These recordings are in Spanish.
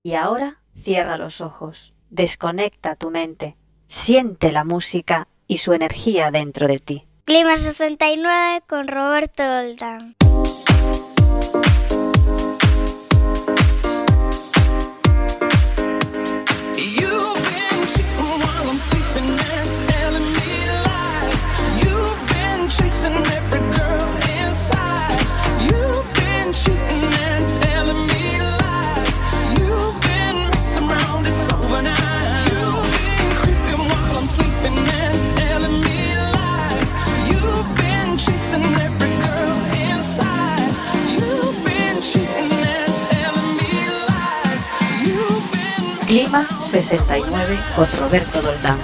Y ahora cierra los ojos, desconecta tu mente, siente la música y su energía dentro de ti. Clima 69 con Roberto Doldán. Clima 69 con Roberto Doldán.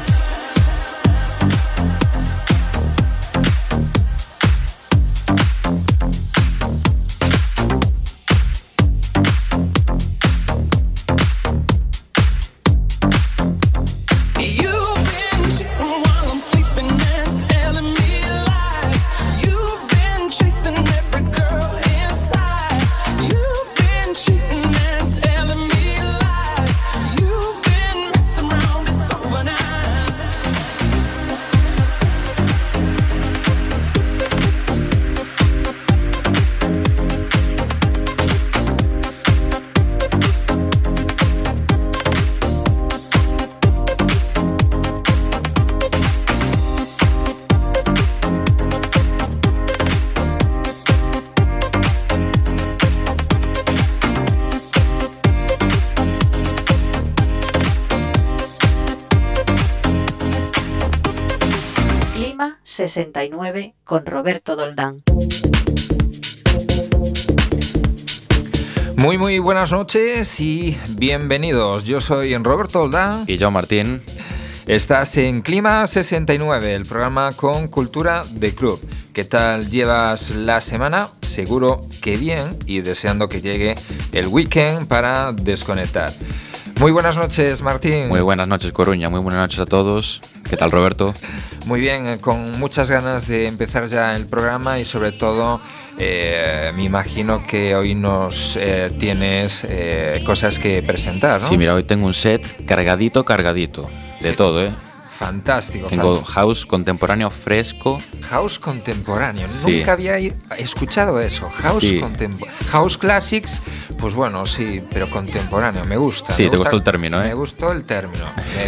Clima 69 con Roberto Doldán. Muy buenas noches y bienvenidos. Yo soy Roberto Doldán. Y yo, Martín. Estás en Clima 69, el programa con cultura de club. ¿Qué tal llevas la semana? Seguro que bien y deseando que llegue el weekend para desconectar. Muy buenas noches, Martín. Muy buenas noches, Coruña. Muy buenas noches a todos. ¿Qué tal, Roberto? Muy bien, con muchas ganas de empezar ya el programa y sobre todo me imagino que hoy nos tienes cosas que presentar, ¿no? Sí, mira, hoy tengo un set cargadito de todo, ¿eh? Fantástico. Tengo house contemporáneo fresco. House contemporáneo. Sí. Nunca había escuchado eso. House Classics, pues bueno, sí, pero contemporáneo. Me gusta. Sí, te gustó el término, ¿eh? Me gustó el término.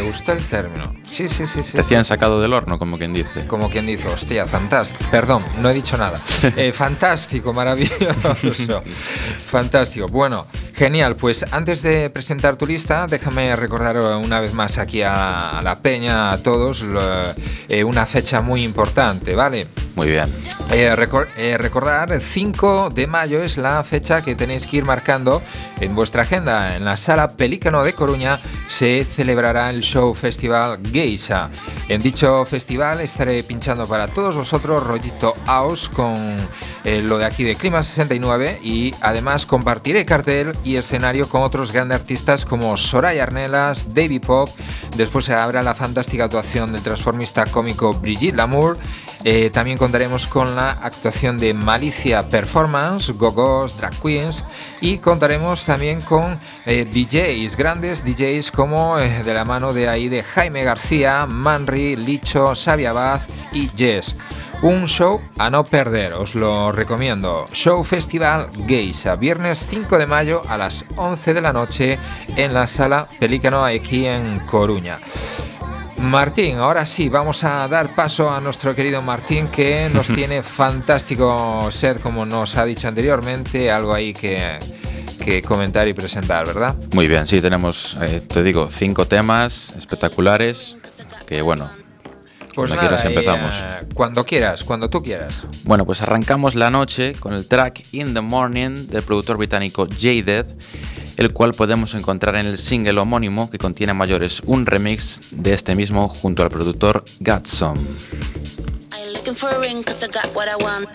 Sí. Recién sacado del horno, como quien dice. Como quien dice, hostia, fantástico. Perdón, no he dicho nada. Fantástico, maravilloso. Fantástico. Bueno, genial. Pues antes de presentar tu lista, déjame recordar una vez más aquí a la peña, a todos, una fecha muy importante, ¿vale? Muy bien. Recordar, 5 de mayo es la fecha que tenéis que ir marcando en vuestra agenda. En la Sala Pelícano de Coruña se celebrará el Show Festival Geisha. En dicho festival estaré pinchando para todos vosotros rollito house con lo de aquí de Clima 69 y además compartiré cartel y escenario con otros grandes artistas como Soraya Arnelas, Davy Pop. Después se habrá la fantástica actuación del transformista cómico Brigitte Lamour. También contaremos con la actuación de Malicia Performance, Go-Go's, Drag Queens y contaremos también con DJs, grandes DJs como de la mano de ahí de Jaime García, Manri, Licho, Xavi Abad y Jess. Un show a no perder, os lo recomiendo. Show Festival Geisha, viernes 5 de mayo a las 11 de la noche en la Sala Pelícano aquí en Coruña. Martín, ahora sí, vamos a dar paso a nuestro querido Martín, que nos tiene fantástico set, como nos ha dicho anteriormente, algo ahí que comentar y presentar, ¿verdad? Muy bien, sí, tenemos, te digo, 5 temas espectaculares, que bueno, pues cuando nada, quieras empezamos. Cuando tú quieras. Bueno, pues arrancamos la noche con el track In the Morning del productor británico Jaded, el cual podemos encontrar en el single homónimo que contiene mayores un remix de este mismo junto al productor Gatsom. I ain't looking for a ring 'cause I got what I want.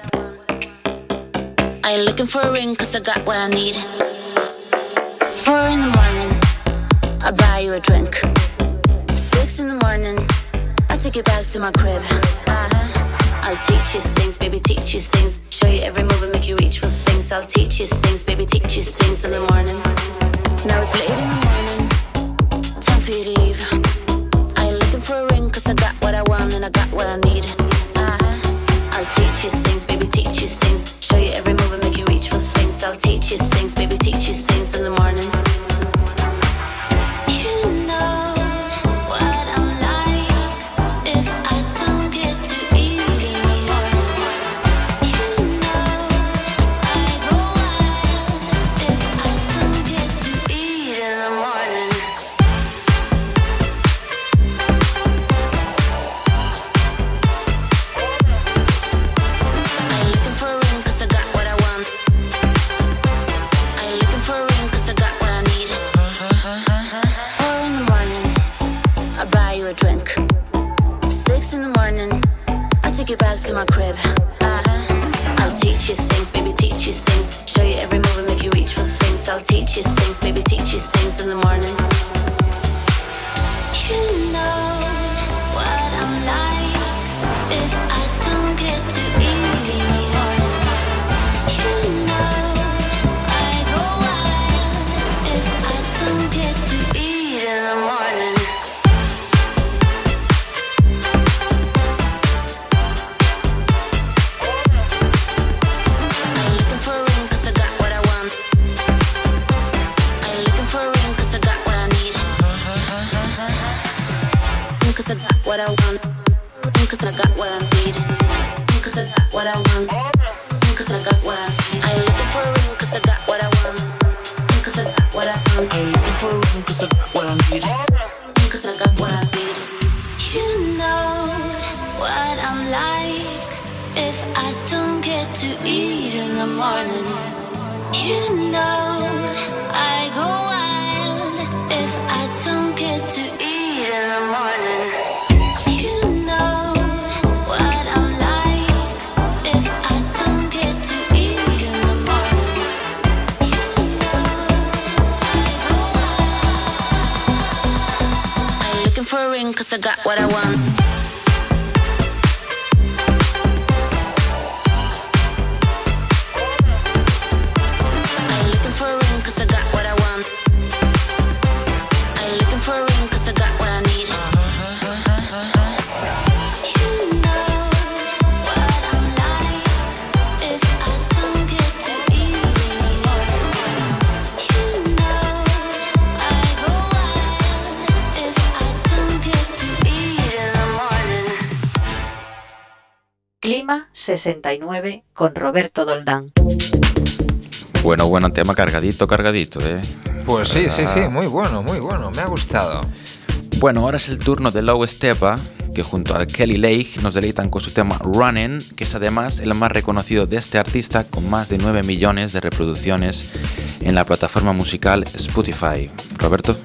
I ain't looking for a ring 'cause I got what I need. 4 in the morning, I buy you a drink. 6 in the morning, I take you back to my crib. I'll teach you things, baby, teach you things. Show you every move and make you reach for things. I'll teach you things, baby, teach you things in the morning. Now it's late in the morning, time for you to leave. I ain't looking for a ring, cause I got what I want and I got what I need. I'll teach you things, baby, teach you things. Show you every move and make you reach for things. I'll teach you things, baby, teach you things in the morning. You know what I'm like if I don't get to eat in the morning. You know I go wild if I don't get to eat in the morning. I ain't looking for a ring, cause I got what I want. I ain't looking for a ring, cause I got what I need. 4 in the morning, I buy you a drink. 6 in the morning, I take you back to my crib. I'll teach you things, baby, teach you things. Show you every move and make you reach for things. I'll teach you things, baby, teach you things in the morning. You know what I'm like if I don't get to eat in the morning. You know I go wild if I don't get to eat in the morning. I ain't looking for a ring, cause I got what I want. I ain't looking for a ring, cause I got what I need. Cause I got what I want. Cause I got what I need. Cause I got what I want. Cause I got what I need. I ain't looking for a ring, cause I got what I want. Cause I got what I want. I ain't looking for a ring, cause I got what I need. Cause I got what I need. You know what I'm like if I don't get to eat in the morning. You know I go wild if I don't get to eat in the morning. You know what I'm like if I don't get to eat in the morning. You know I go wild. I ain't looking for a ring, cause I got what I want. I ain't looking for a ring, cause I got what I want. I ain't looking for a ring, cause I got what I need. You know what I'm like if I don't get to eat in the morning. You know I go wild if I don't get to eat in the morning. Clima 69 con Roberto Doldán. Bueno, tema cargadito, ¿eh? Pues sí, muy bueno, me ha gustado. Bueno, ahora es el turno de Low Stepa, que junto a Kelly Lake nos deleitan con su tema Running, que es además el más reconocido de este artista, con más de 9 millones de reproducciones en la plataforma musical Spotify. Roberto.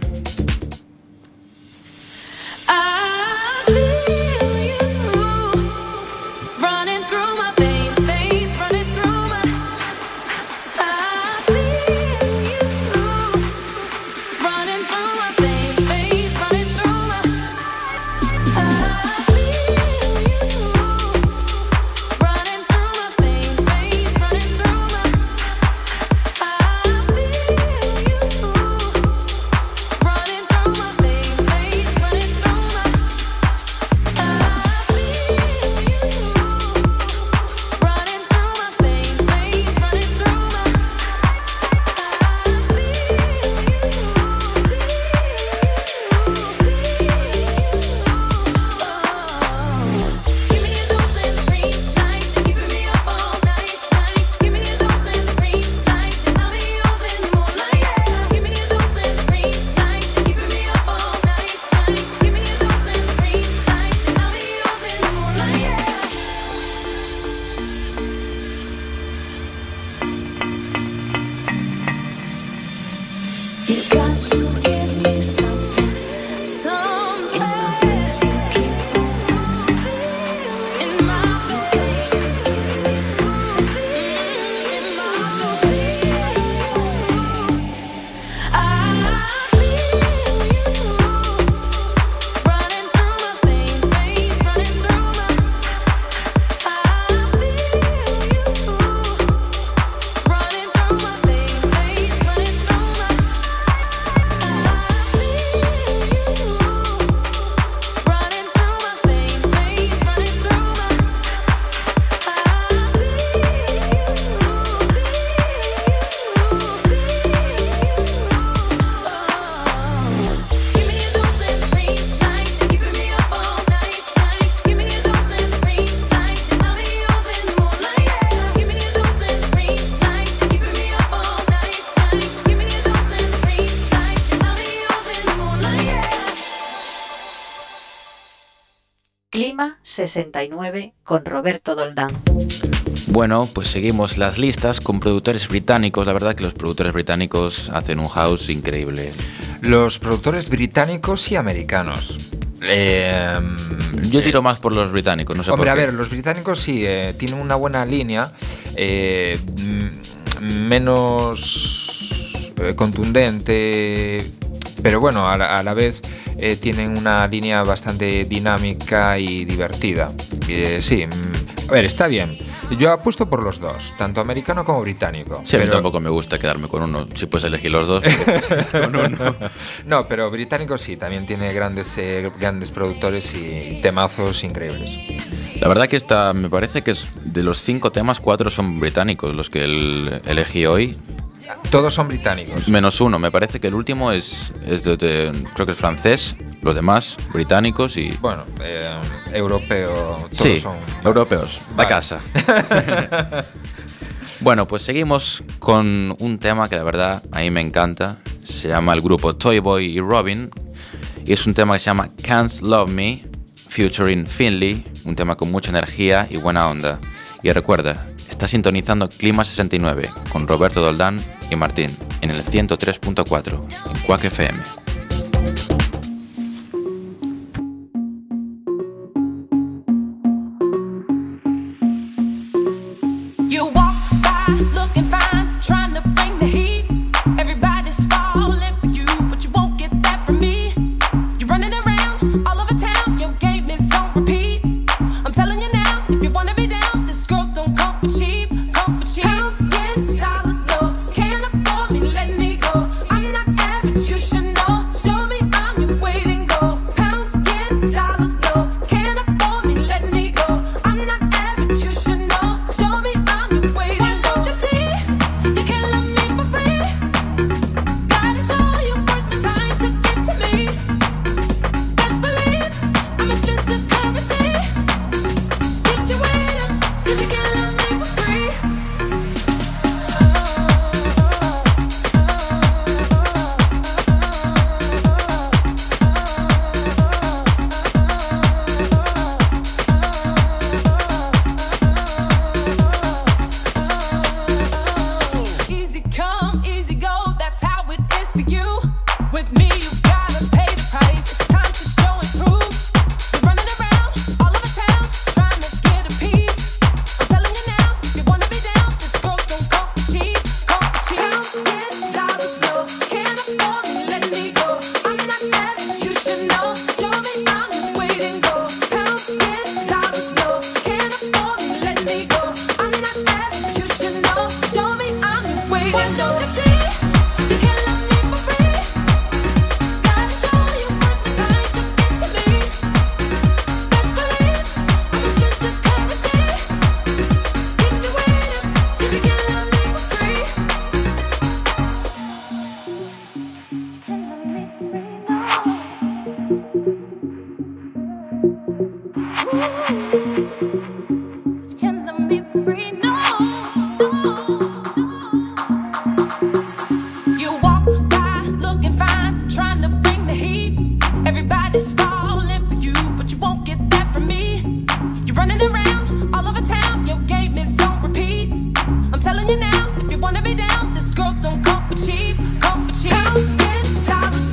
Running programa 69 con Roberto Doldán. Bueno, pues seguimos las listas con productores británicos. La verdad que los productores británicos hacen un house increíble. Los productores británicos y americanos. Yo tiro más por los británicos, no sé Hombre, por qué. a ver, los británicos sí tienen una buena línea, menos contundente, pero bueno, a la vez tienen una línea bastante dinámica y divertida. Sí, a ver, está bien. Yo apuesto por los dos, tanto americano como británico. Sí, a mí tampoco me gusta quedarme con uno. Si puedes elegir los dos, con uno. No, pero británico sí, también tiene grandes productores y temazos increíbles. La verdad que me parece que de los 5 temas, 4 son británicos, los que elegí hoy. Todos son británicos. Menos uno, me parece que el último es creo que es francés, los demás británicos y... Bueno, europeo. Todos sí, son europeos, vale. de casa. Bueno, pues seguimos con un tema que la verdad a mí me encanta. Se llama el grupo Toy Boy y Robin y es un tema que se llama Can't Love Me, featuring Finley, un tema con mucha energía y buena onda. Y recuerda, está sintonizando Clima 69 con Roberto Doldán y Martín en el 103.4 en Quack FM.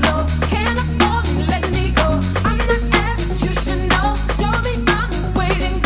Waiting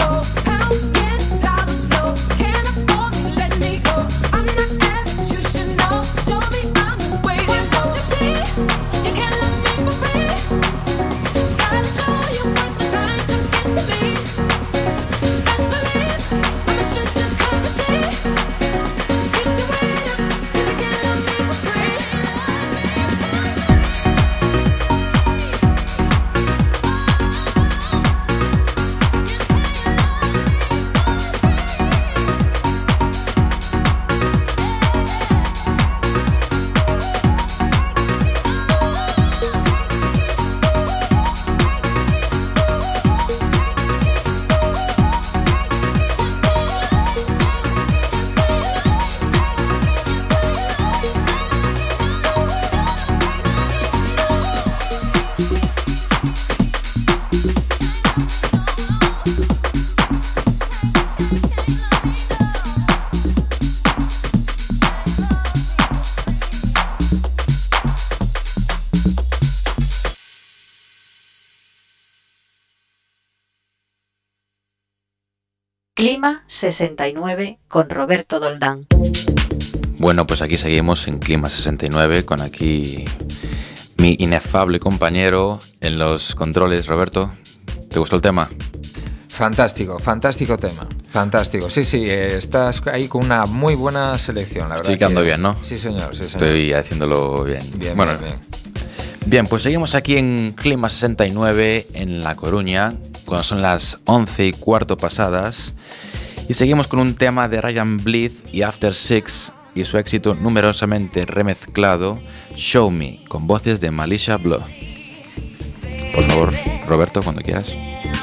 Clima 69 con Roberto Doldán. Bueno, pues aquí seguimos en Clima 69 con aquí mi inefable compañero en los controles. Roberto, ¿te gustó el tema? Fantástico, fantástico tema. Fantástico. Sí, estás ahí con una muy buena selección, la verdad. Estoy quedando bien, ¿no? Sí, señor, sí, señor. Estoy haciéndolo bien. Bien, bueno, bien. Bien, pues seguimos aquí en Clima 69 en La Coruña, cuando son las 11:15 pasadas, y seguimos con un tema de Ryan Blythe y After Six y su éxito numerosamente remezclado, Show Me, con voces de Malisha Blood. Por favor, Roberto, cuando quieras.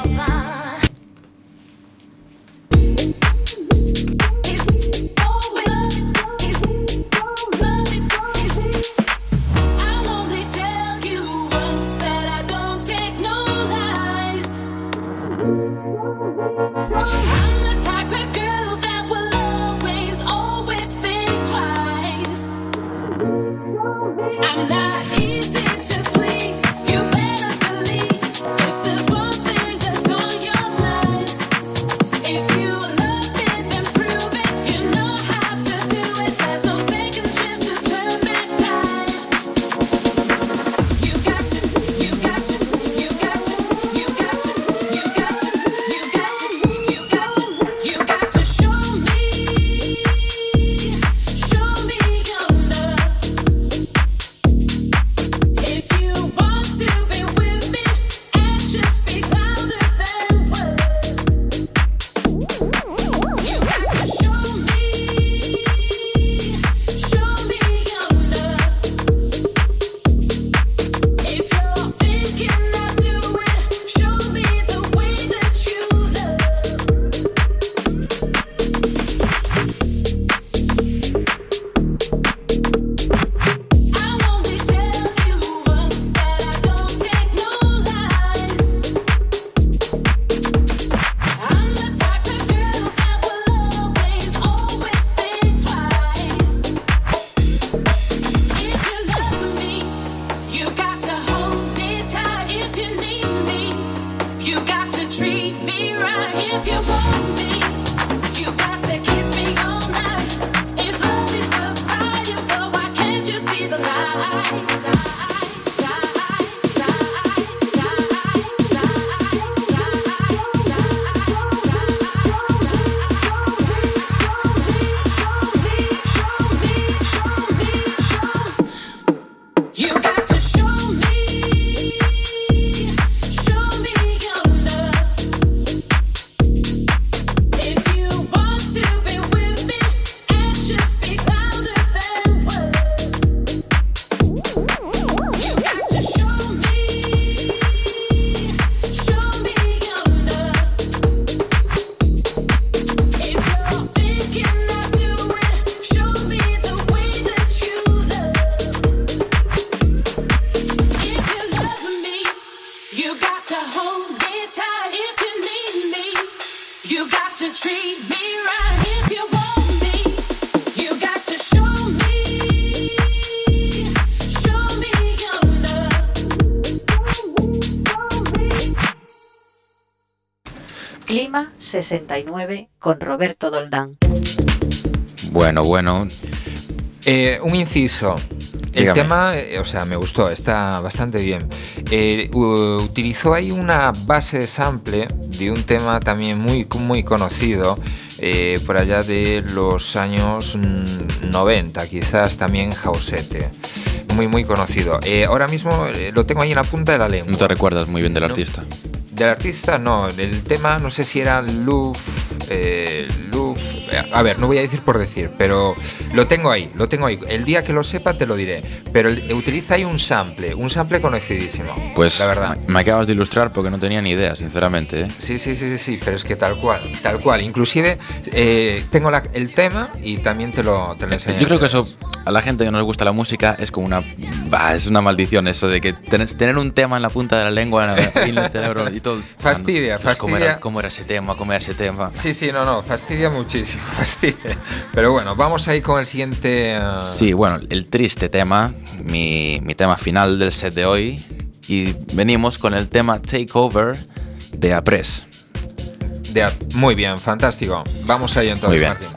Clima 69 con Roberto Doldán. Bueno. Un inciso. El Dígame. tema, me gustó, está bastante bien. Utilizó ahí una base de sample de un tema también muy, muy conocido, por allá de los años 90, quizás también Jausete. Muy, muy conocido. Ahora mismo lo tengo ahí en la punta de la lengua. ¿No te recuerdas muy bien del artista? Del artista, no. El tema, no sé si era Luf. A ver, no voy a decir por decir, pero lo tengo ahí. El día que lo sepa te lo diré. Pero utiliza ahí un sample conocidísimo. Pues la verdad. me acabas de ilustrar porque no tenía ni idea, sinceramente, ¿eh? Sí, pero es que tal cual. Inclusive tengo el tema y también te lo enseño. Yo creo que eso, a la gente que no le gusta la música, es como es una maldición eso de que tener un tema en la punta de la lengua, en el cerebro y todo. Fastidia. ¿Cómo era ese tema? Sí, no, fastidia muchísimo, fastidia. Pero bueno, vamos ahí con el siguiente... Sí, bueno, el triste tema, mi tema final del set de hoy, y venimos con el tema Take Over de Apress. Muy bien, fantástico. Vamos ahí entonces, Muy bien. Martín.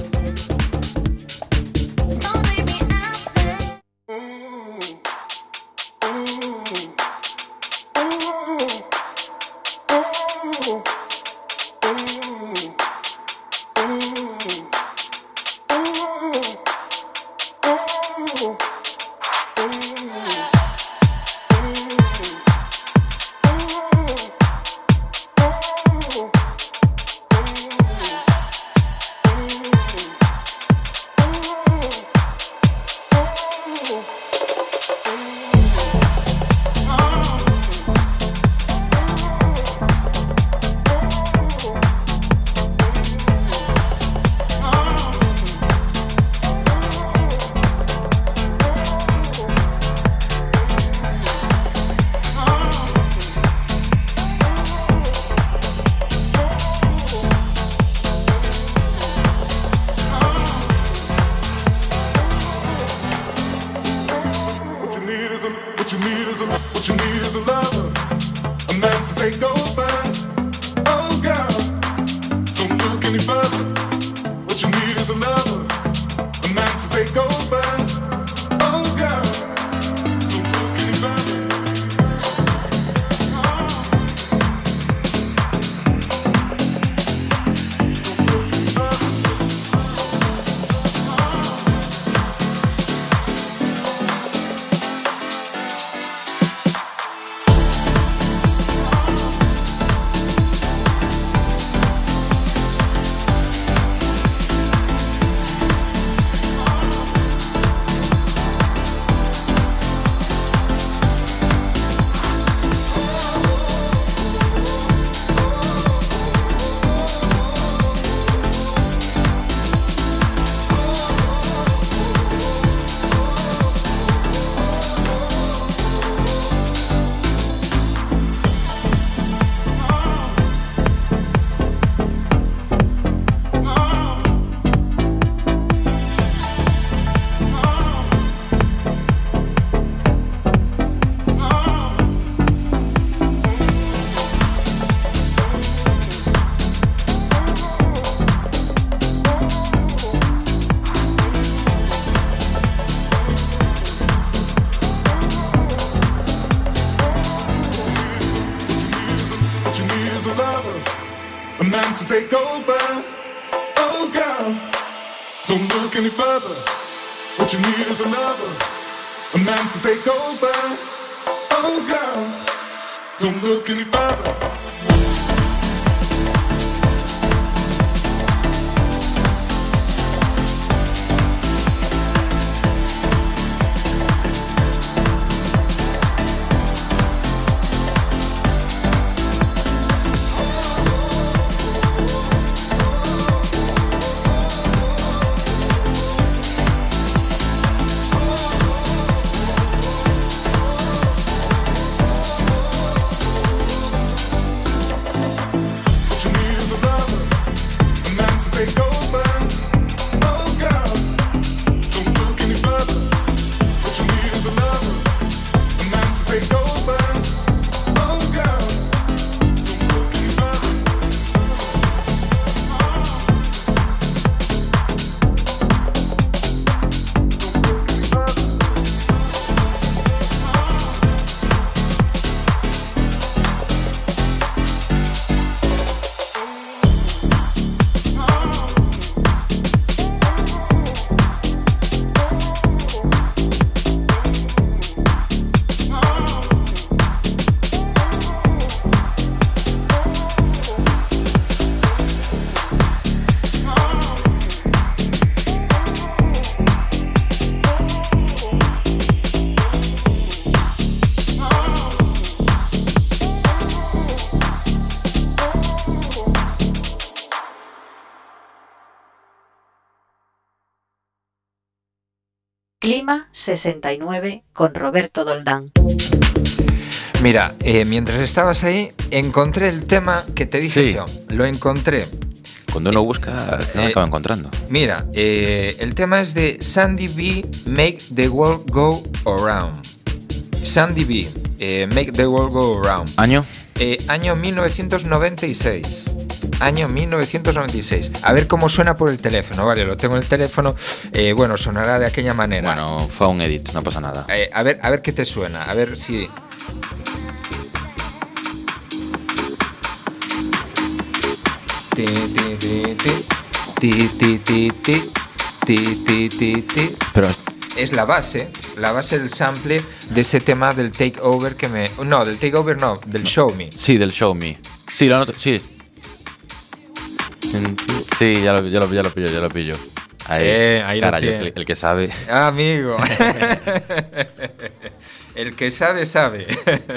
To take over, oh girl, don't look any further. What you need is a lover, a man to take over, oh girl, don't look any further. Clima 69 con Roberto Doldán. Mira, mientras estabas ahí, encontré el tema que te dije yo. Lo encontré. Cuando uno busca, ¿qué lo acaba encontrando? Mira, el tema es de Sandy B, Make the World Go Around. Sandy B, Make the World Go Around. ¿Año? Año 1996. año 1996. A ver cómo suena por el teléfono, vale, lo tengo en el teléfono. Bueno, sonará de aquella manera. Bueno, fue un edit, no pasa nada. A ver qué te suena, a ver si... Ti, ti, ti, ti, ti, ti, ti, ti, ti, ti, ti. Pero es la base del sample de ese tema del Takeover que me... No, del Takeover no, del Show Me. sí, del Show Me. Sí, lo noto, sí. Sí, ya lo pillo. Ahí cara, lo yo tiene. el que sabe. Amigo. El que sabe.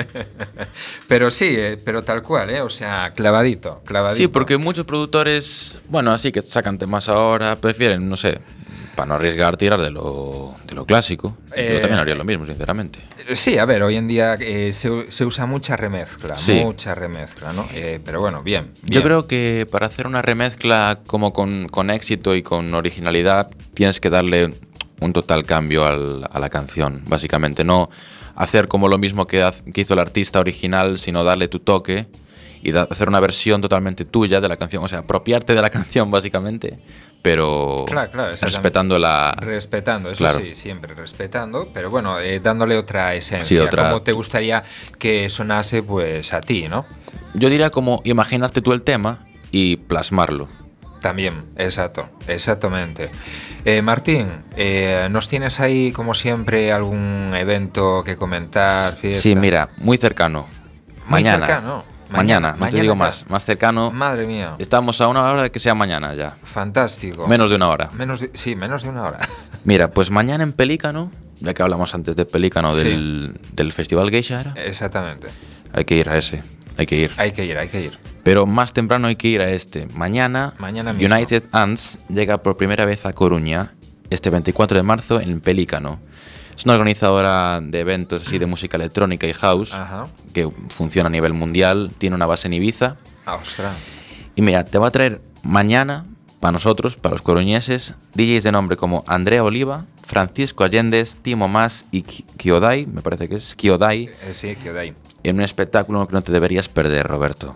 Pero sí, pero tal cual, o sea, clavadito. Sí, porque muchos productores, bueno, así que sacan temas ahora, prefieren, no sé, para no arriesgar, tirar de lo clásico. Yo también haría lo mismo, sinceramente. Sí, a ver, hoy en día se usa mucha remezcla, Sí. ¿no? Pero bueno, bien. Yo creo que para hacer una remezcla como con éxito y con originalidad, tienes que darle un total cambio a la canción, básicamente. No hacer como lo mismo que hizo el artista original, sino darle tu toque y hacer una versión totalmente tuya de la canción. O sea, apropiarte de la canción, básicamente, pero Claro, respetando Respetando, eso Claro. sí, siempre respetando, pero bueno, dándole otra esencia, Sí, otra... como te gustaría que sonase pues a ti, ¿no? Yo diría como imaginarte tú el tema y plasmarlo. También, exactamente. Martín, ¿nos tienes ahí, como siempre, algún evento que comentar? Fiesta? Sí, mira, muy cercano. Muy Mañana. cercano. Mañana, no te digo ya. más cercano. Madre mía. Estamos a una hora de que sea mañana ya. Fantástico. Menos de una hora. Menos de una hora. Mira, pues mañana en Pelícano, ya que hablamos antes de Pelícano, Sí. del Festival Geisha, ¿era? Exactamente. Hay que ir a ese, hay que ir. Hay que ir. Pero más temprano hay que ir a este. Mañana mismo. United Ants llega por primera vez a Coruña, este 24 de marzo en Pelícano. Es una organizadora de eventos así de música electrónica y house, Ajá. que funciona a nivel mundial, tiene una base en Ibiza. Ostras. Y mira, te va a traer mañana, para nosotros, para los coruñeses, DJs de nombre como Andrea Oliva, Francisco Allendez, Timo Mas y Kiodai, me parece que es Kiodai, Sí, que de ahí. en un espectáculo que no te deberías perder, Roberto.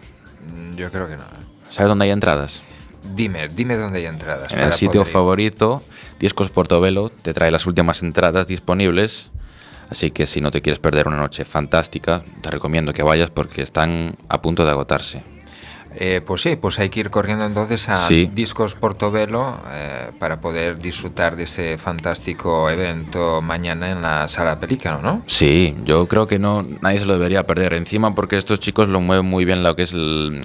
Yo creo que no. ¿Sabes dónde hay entradas? Dime dónde hay entradas. En el para sitio poder ir. favorito, Discos Portobello, te trae las últimas entradas disponibles. Así que si no te quieres perder una noche fantástica, te recomiendo que vayas porque están a punto de agotarse. Pues sí, pues hay que ir corriendo entonces a Sí. Discos Portobello para poder disfrutar de ese fantástico evento mañana en la Sala Pelícano, ¿no? Sí, yo creo que nadie se lo debería perder. Encima porque estos chicos lo mueven muy bien lo que es el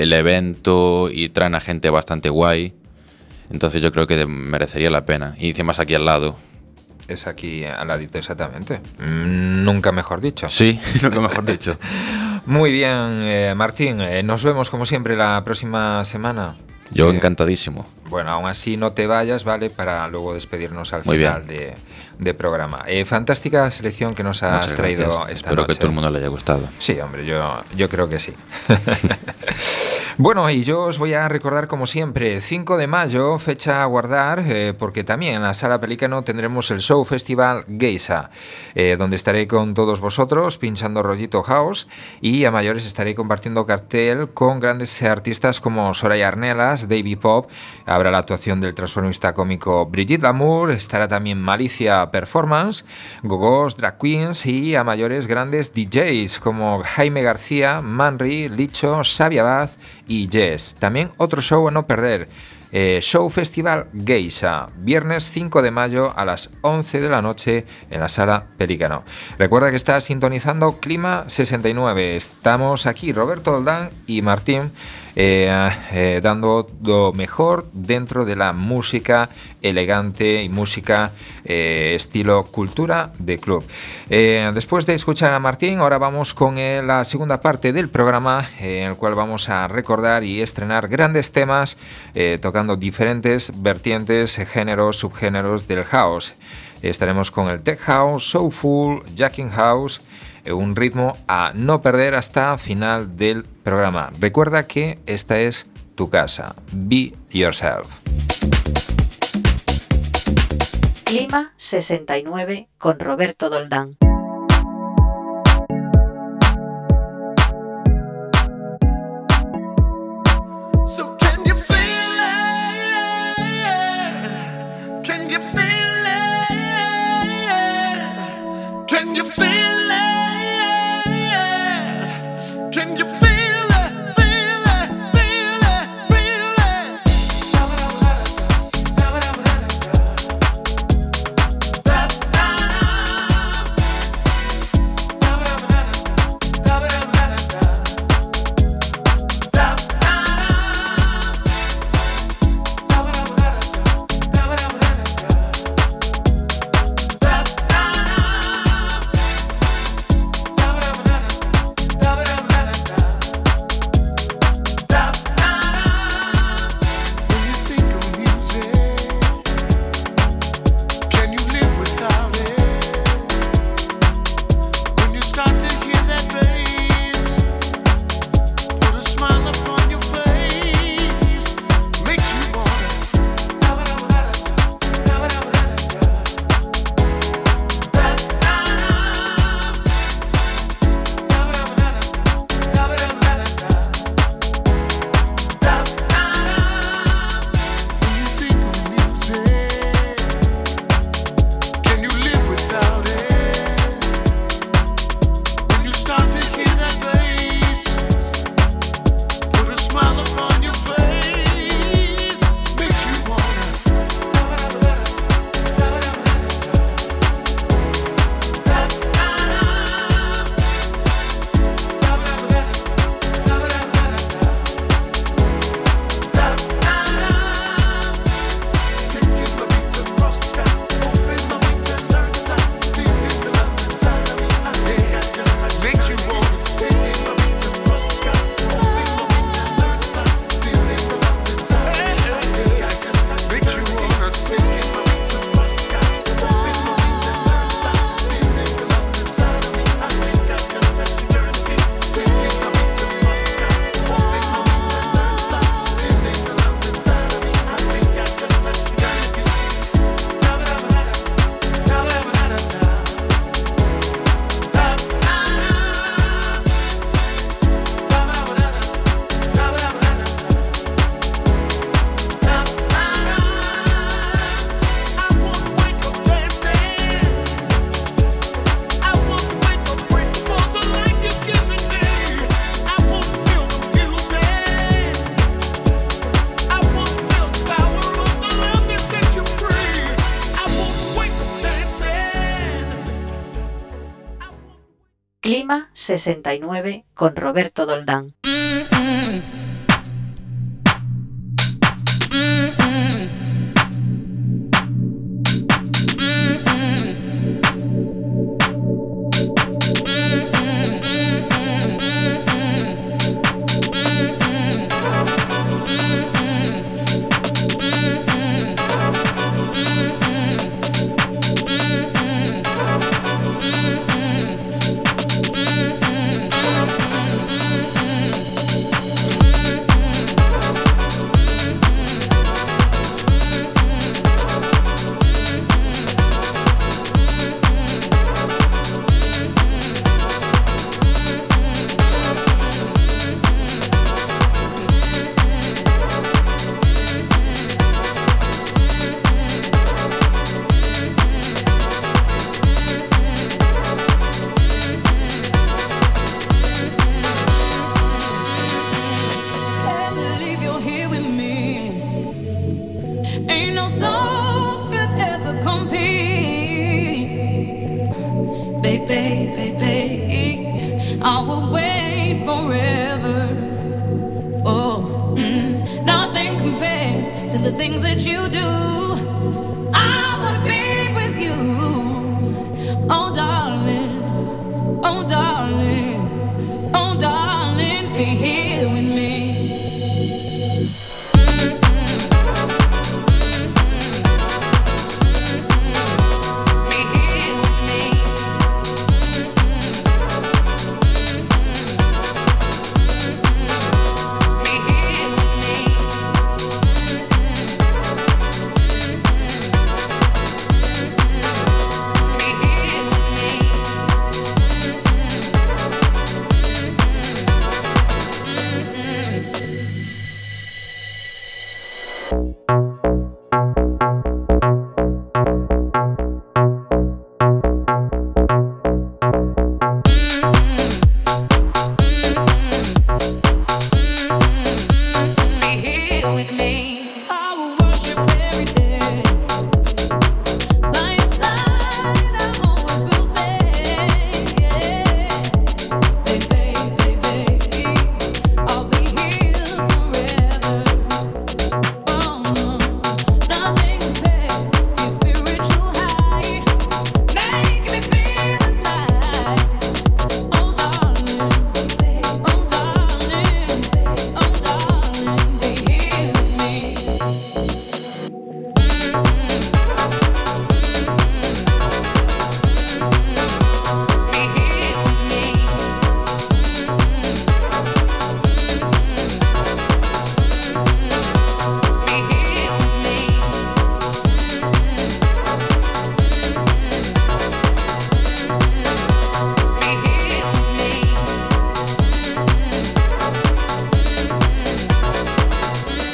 evento y traen a gente bastante guay. Entonces yo creo que merecería la pena. Y encima es aquí al lado. Es aquí al ladito, exactamente. Nunca mejor dicho. Sí, lo que mejor dicho. Muy bien, Martín. Nos vemos como siempre la próxima semana. Yo Sí. encantadísimo. Bueno, aún así no te vayas, ¿vale? Para luego despedirnos al Muy final bien. de programa. Fantástica selección que nos has Muchas traído gracias. esta Espero noche. que todo el mundo le haya gustado. Sí, hombre, yo creo que sí. Bueno, y yo os voy a recordar como siempre, 5 de mayo, fecha a guardar, porque también en la Sala Pelícano tendremos el Show Festival Geisha, donde estaré con todos vosotros pinchando rollito house, y a mayores estaré compartiendo cartel con grandes artistas como Soraya Arnelas, Davy Pop, habrá la actuación del transformista cómico Brigitte Lamour, estará también Malicia Performance, Gogos, Drag Queens y a mayores grandes DJs como Jaime García, Manri, Licho, Xavi Abad y Jess. También otro show a no perder, Show Festival Geisha, viernes 5 de mayo a las 11 de la noche en la Sala Pelícano. Recuerda que estás sintonizando Clima 69. Estamos aquí Roberto Oldán y Martín dando lo mejor dentro de la música elegante y música estilo cultura de club. Después de escuchar a Martín, ahora vamos con la segunda parte del programa, en el cual vamos a recordar y estrenar grandes temas tocando diferentes vertientes, géneros, subgéneros del house. Estaremos con el Tech House, Soulful, Jacking House, un ritmo a no perder hasta final del programa. Recuerda que esta es tu casa. Be yourself. Clima 69 con Roberto Doldán. So can you feel it? Can you feel it? Can you feel it? Can you feel it? Feel it, feel it, feel it. Clima 69 con Roberto Doldán.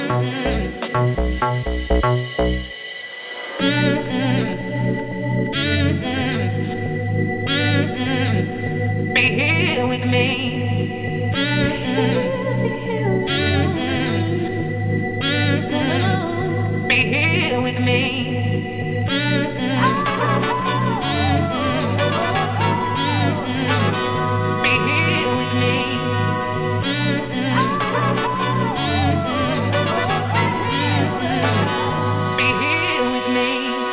Be here with me. Be here with me. Be here with me. Be here with me.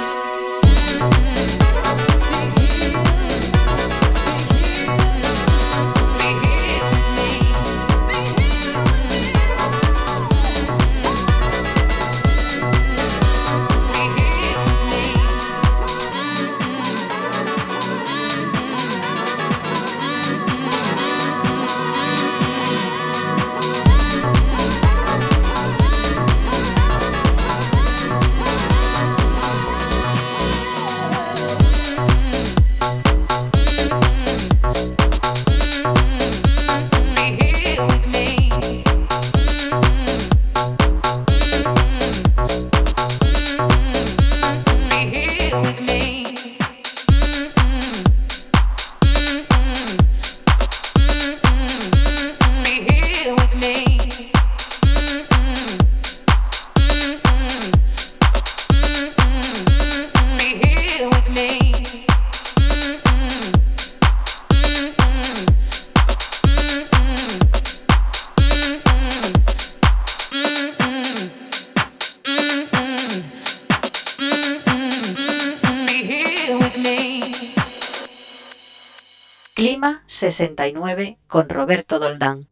Clima 69 con Roberto Doldán.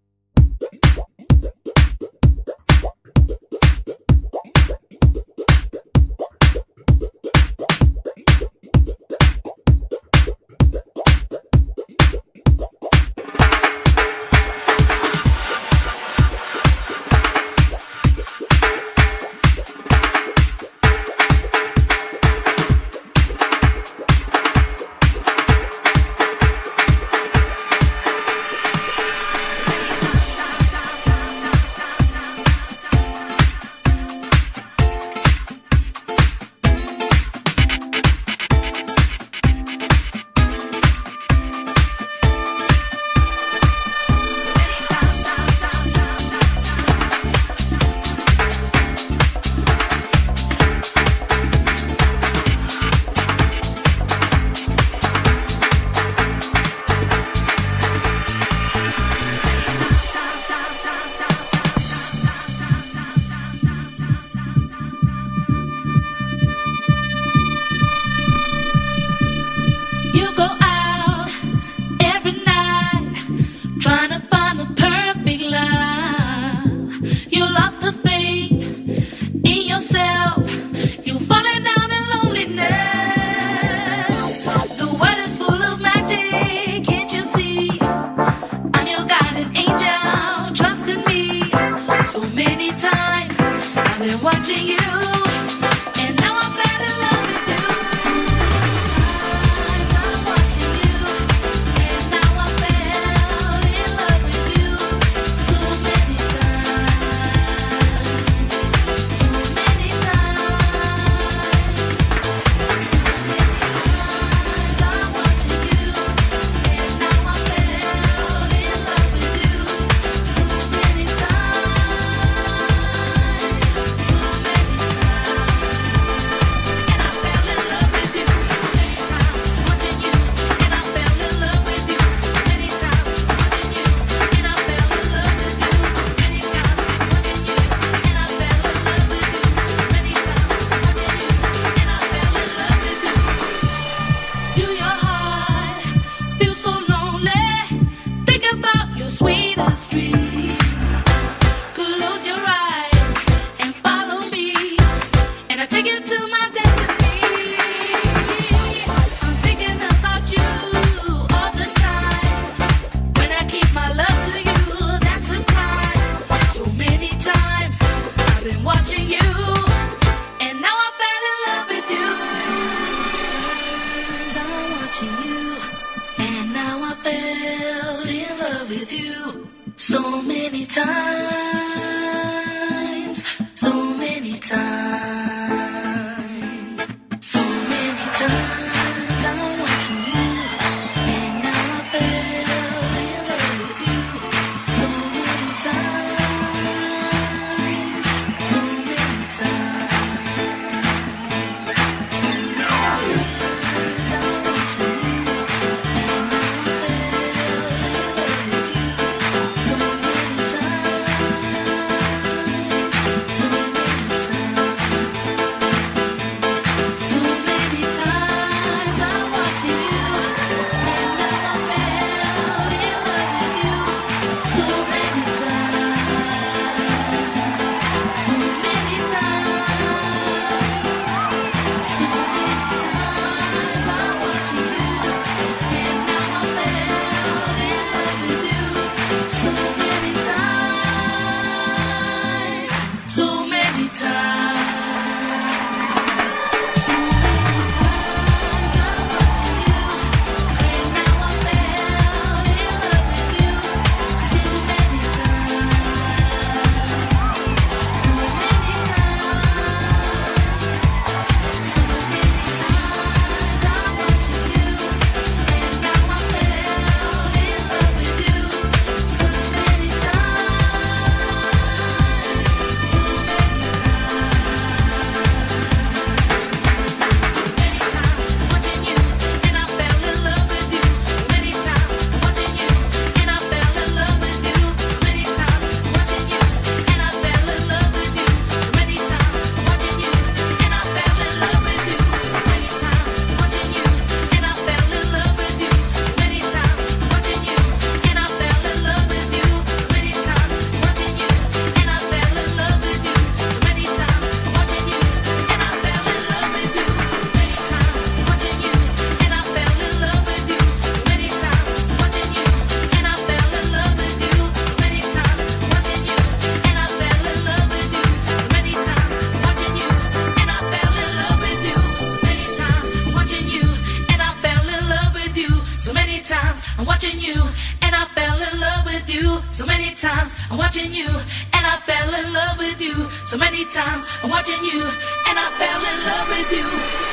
I'm watching you, and I fell in love with you so many times. I'm watching you, and I fell in love with you so many times. I'm watching you, and I fell in love with you.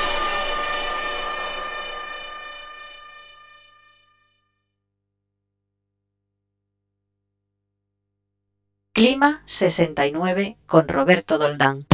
Clima 69 con Roberto Doldán.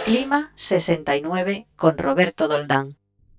Clima 69 con Roberto Doldán.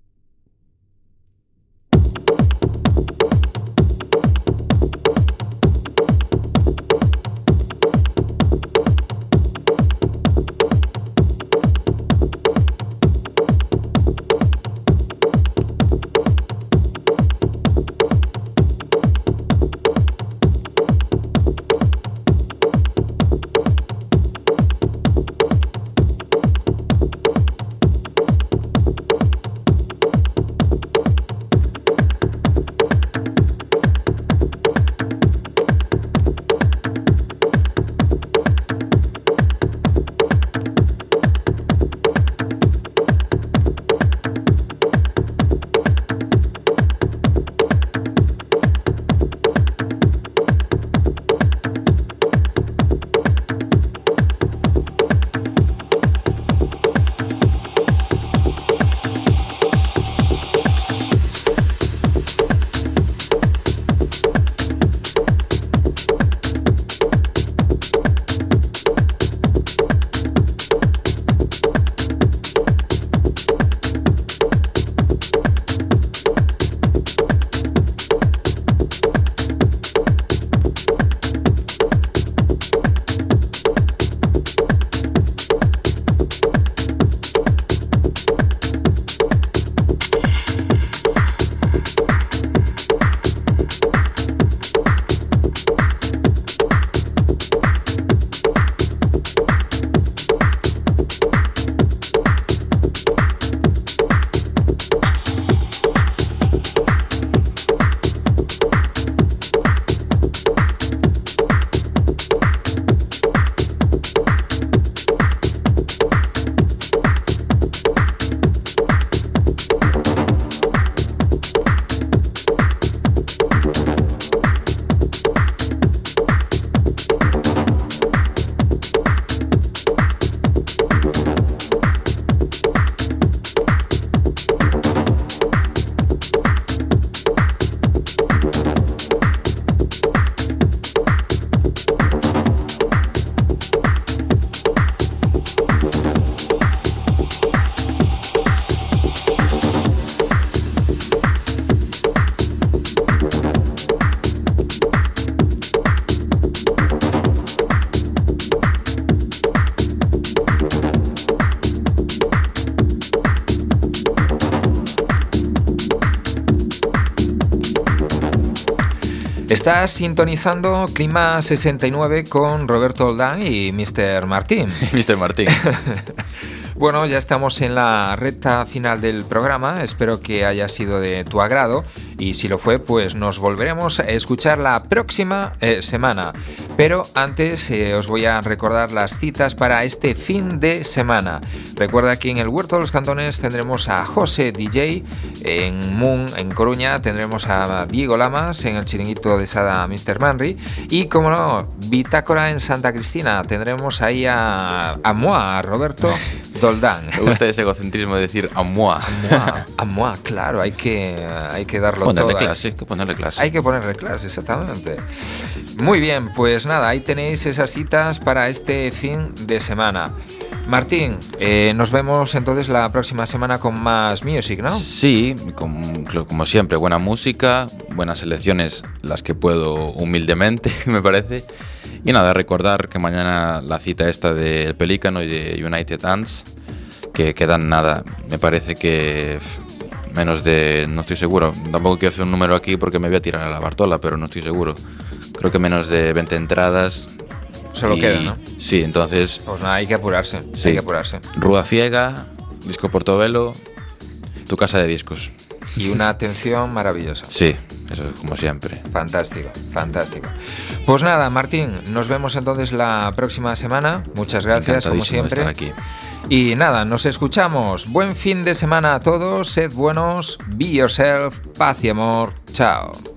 Estás sintonizando Clima 69 con Roberto Doldán y Mr. Martín. Mr. Martín. Bueno, ya estamos en la recta final del programa, espero que haya sido de tu agrado y si lo fue, pues nos volveremos a escuchar la próxima semana. Pero antes os voy a recordar las citas para este fin de semana. Recuerda que en el Huerto de los Cantones tendremos a José DJ, en Moon, en Coruña, tendremos a Diego Lamas, en el Chiringuito de Sada Mr. Manry y, como no, Bitácora en Santa Cristina, tendremos ahí a moi, a Roberto Doldán. Me gusta ese egocentrismo de decir a moi. A moi, claro, hay que darlo ponerle todo. Clase, hay que ponerle clase. Hay que ponerle clase, exactamente. Muy bien, pues nada, ahí tenéis esas citas para este fin de semana. Martín, nos vemos entonces la próxima semana con más music, ¿no? Sí, como siempre, buena música, buenas selecciones, las que puedo humildemente, me parece. Y nada, recordar que mañana la cita esta del Pelícano y de United Ants, que quedan nada, me parece que menos de, no estoy seguro, tampoco quiero hacer un número aquí porque me voy a tirar a la Bartola, pero no estoy seguro. Creo que menos de 20 entradas. Solo queda, ¿no? Sí, entonces... Pues nada, hay que apurarse, sí. Hay que apurarse. Rúa Ciega, Disco Portobelo, tu casa de discos. Y una atención maravillosa. Sí, eso como siempre. Fantástico, fantástico. Pues nada, Martín, nos vemos entonces la próxima semana. Muchas gracias, como siempre. De estar aquí. Y nada, nos escuchamos. Buen fin de semana a todos, sed buenos, be yourself, paz y amor. Chao.